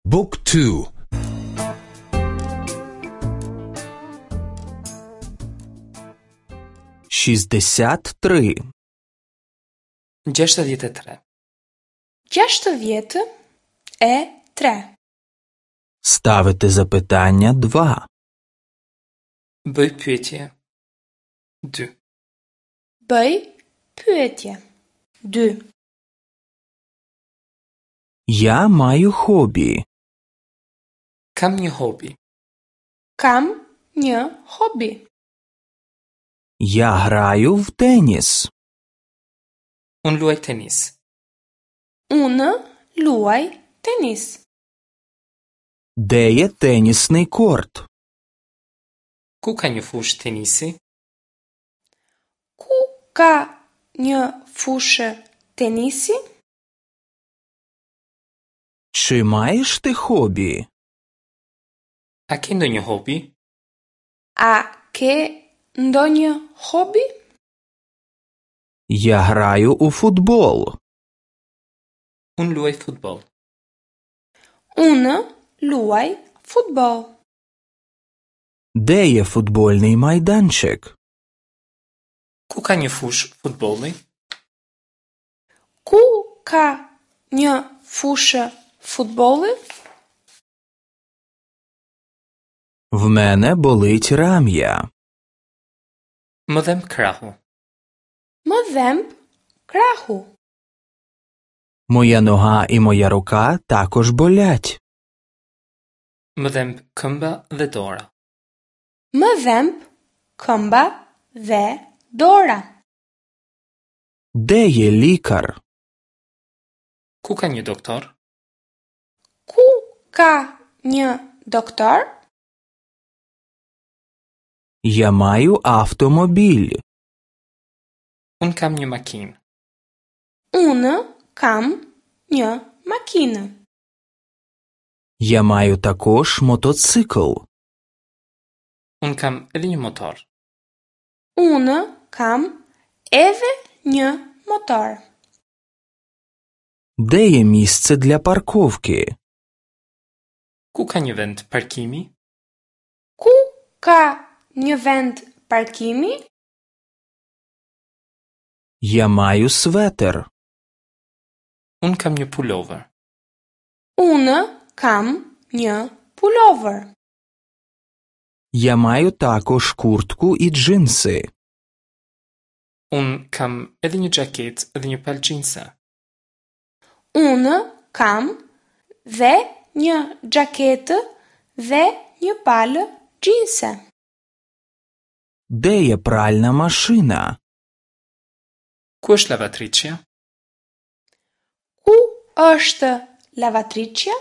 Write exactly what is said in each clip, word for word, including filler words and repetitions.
Book two. шістдесят три. gjashtëdhjetë e tre. gjashtëdhjetë e tre. Ставити запитання два. Bëj pyetje dy. Bëj pyetje dy. Я маю хобі. Kam një hobi. Kam një hobi. Я граю в теніс. Unë luaj tenis. Unë luaj tenis. Де є тенісний корт? Ku ka një fushë tenisi? Ku ka një fushë tenisi? Чи маєш ти хобі? A ke ndonjë hobi? A ke ndonjë hobi? Я граю у футбол. Unë luaj futboll. Unë luaj futboll. Де є футбольний майданчик? Ku ka një fushë futbolli? Ku ka një fushë futbolli? В мене болить рам'я. Më dhem krahu. Më dhemb krahu. Моя нога і моя рука також болять. Më dhem këmba dhe dora. Më dhemb këmba dhe dora. Де є лікар? Ku ka një doktor? Ku ka një doktor? Я маю автомобіль. Unë kam një makinë. Unë kam një makinë. Я маю також мотоцикл. Unë kam edhe një motor. Unë kam edhe një motor. Де є місце для парковки? Ku ka një vend parkimi? Ku ka një vend parkimi? Я маю светер. Unë kam një pullover. Unë kam një pullover. Я маю також куртку і джинси. Unë kam edhe një xhaketë dhe një palë xhinse. Unë kam dhe një xhaketë dhe një palë xhinse. Де є пральна машина? Ku është lavatriçja? Ku është lavatriçja?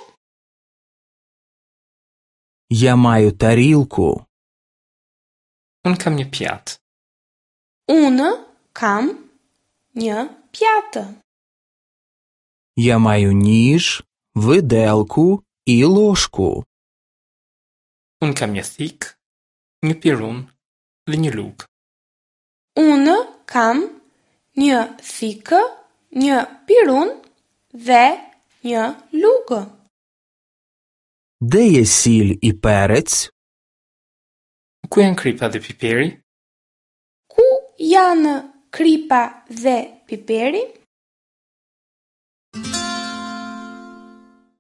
Я маю тарілку. Unë kam një pjatë. Unë kam një pjatë. Я маю ніж, виделку і ложку. Unë kam një thikë, një pirunë dhe një lugë. Unë kam një thikë, një pirun dhe një lugë. Де є сіль і перець? Ku janë kripa dhe piperi? Ku janë kripa dhe piperi?